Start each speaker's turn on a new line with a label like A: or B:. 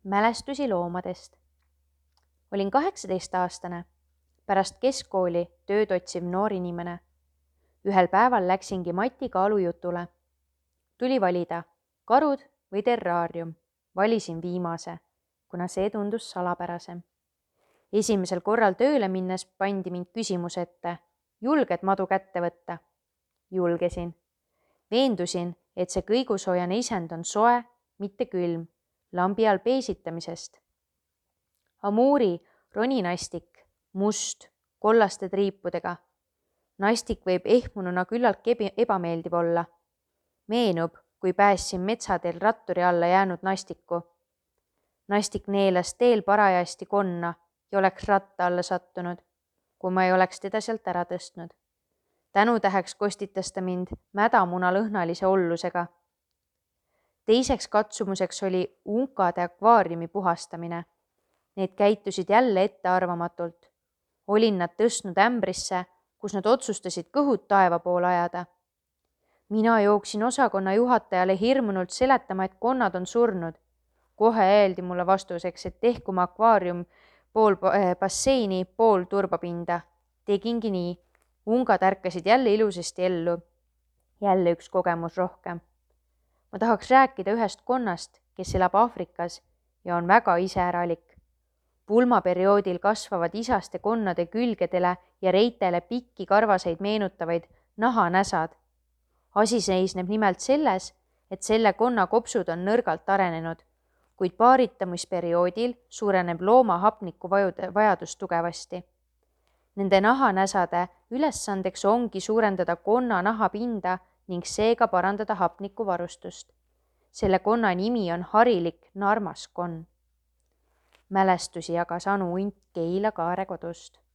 A: Mälestusi loomadest. Olin 18-aastane, pärast keskkooli tööd otsiv noor inimene. Ühel päeval läksingi Mati kaalujutule. Tuli valida karud või terraarium. Valisin viimase, kuna see tundus salapärasem. Esimesel korral tööle minnes pandi mind küsimus ette. Julged madu kätte võtta? Julgesin. Veendusin, et see kõigusoojane isend on soe, mitte külm, lambi all peesitamisest. Amuuri roninastik, must, kollaste triipudega. Nastik võib ehmununa küllalt ebameeldiv olla. Meenub, kui päässin metsateel ratturi alla jäänud nastiku. Nastik neelas teel parajasti konna ja oleks ratta alla sattunud, kui ma ei oleks teda sealt ära tõstnud. Tänutäheks kostitas ta mind mädamunalõhnalise ollusega. Teiseks katsumuseks oli unkade akvaariumi puhastamine. Need käitusid jälle ettearvamatult. Olin nad tõstnud ämbrisse, kus nad otsustasid kõhud taeva poole ajada. Mina jooksin osakonna juhatajale hirmunult seletama, et konnad on surnud. Kohe öeldi mulle vastuseks, et tehkuma akvaarium pool basseini, pool turbapinda. Tegingi nii. Ungad ärkasid jälle ilusasti ellu. Jälle üks kogemus rohkem. Ma tahaks rääkida ühest konnast, kes elab Aafrikas ja on väga iseäralik. Pulmaperioodil kasvavad isaste konnade külgedele ja reitele pikki karvaseid meenutavaid nahanäsad. Asi seisneb nimelt selles, et selle konna kopsud on nõrgalt arenenud, kuid paaritamisperioodil suureneb looma hapniku vajadus tugevasti. Nende nahanäsade ülesandeks ongi suurendada konna nahapinda ning seega parandada hapnikuvarustust. Selle konna nimi on harilik narmaskonn. Mälestusi jagas Anu Unt Keila Kaare kodust.